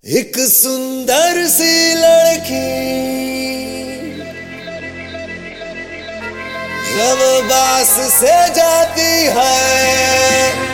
एक सुंदर सी लड़की जब बास से जाती है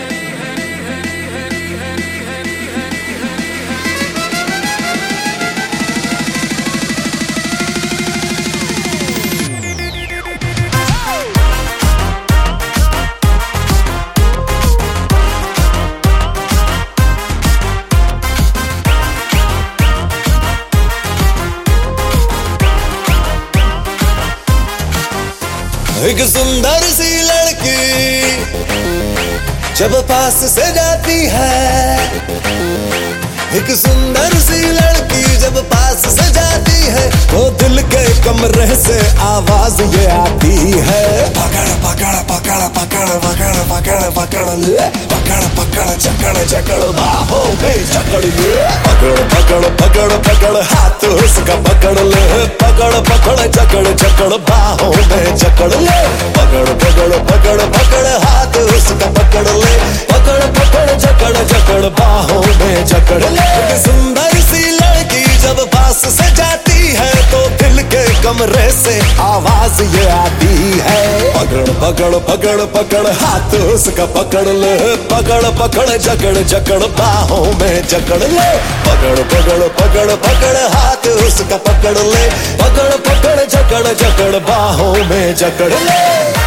एक सुंदर सी लड़की जब पास से जाती है, एक सुंदर सी लड़की जब पास से जाती है तो दिल के कमरे से आवाज ये आती है, पकड़ पकड़ पकड़ पकड़ पकड़ पकड़ पकड़ ले पकड़ पकड़ जकड़ जकड़ बाहों में जकड़ ले पकड़ पकड़ पकड़ पकड़ हाथ उसका पकड़ ले पकड़ पकड़ जकड़ जकड़ बाहों में जकड़ ले पकड़ पकड़ पकड़ पकड़ हाथ उसका पकड़ ले पकड़ पकड़ जकड़ जकड़ बाहों में जकड़ ले। सुंदर सी लड़की जब पास से जाती है तो दिल के कमरे से आवाज ये आती है, पकड़ पकड़ पकड़ पकड़ हाथ उसका पकड़ ले पकड़ पकड़ जकड़ जकड़ बाहों में जकड़ ले पकड़ पकड़ पकड़ पकड़ हाथ उसका पकड़ ले पकड़ पकड़ जकड़ जकड़ बाहों में जकड़ ले।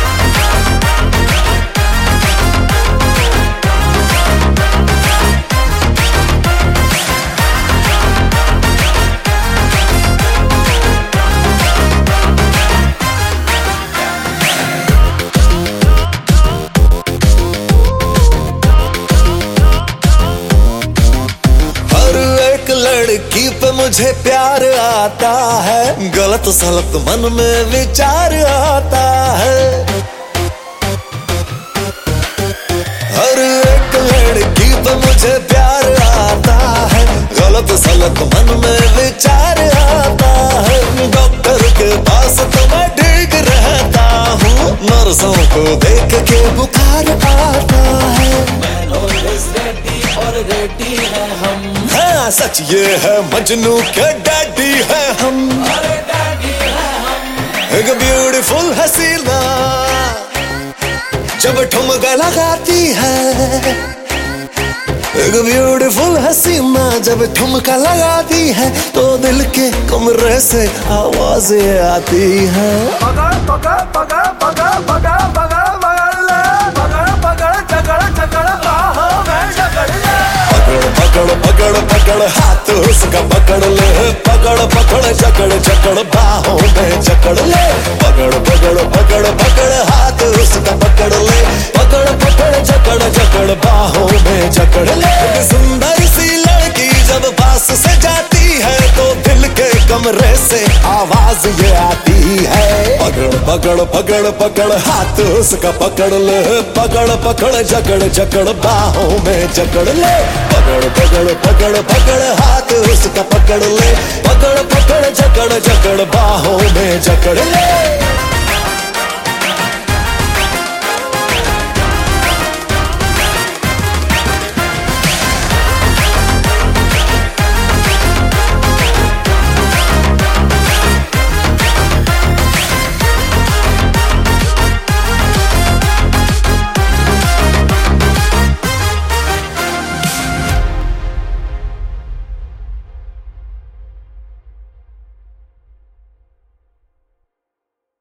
लड़की पे मुझे प्यार आता है, गलत सलत मन में विचार आता है, हर एक लड़की पे मुझे प्यार आता है, गलत सलत मन में विचार आता है। डॉक्टर के पास तो मैं ठीक रहता हूँ, नर्सों को देख के बुखार आता है, और रेडी है हम, हाँ सच ये है मजनू के डैडी है हम, अरे डैडी है हम। एक ब्यूटीफुल हसीना जब ठुमका लगाती है, एक ब्यूटीफुल हसीना जब ठुमका लगाती है तो दिल के कमरे से आवाज आती है, पकड़ पकड़ पकड़ पकड़ पकड़ पकड़ पकड़ ले पकड़ पकड़ जकड़ जकड़ बाहों में जकड़ ले पकड़ पकड़ पकड़ हाथ उसका पकड़ ले पकड़ पकड़ जकड़ जकड़ बाहों में जकड़ ले पकड़ पकड़ पकड़ पकड़ हाथ उसका पकड़ ले पकड़ पकड़ जकड़ जकड़ बाहों में जकड़ ले। सुंदर सी लड़की जब पास से जाती है तो दिल के कमरे से आवाज ये आती है, पकड़ पकड़ पकड़ पकड़ हाथ उसका पकड़ ले पकड़ पकड़ जकड़ जकड़ बाहों में जकड़ ले पकड़ पकड़ पकड़ पकड़ हाथ उसका पकड़ ले पकड़ पकड़ जकड़ जकड़ बाहों में जकड़ ले।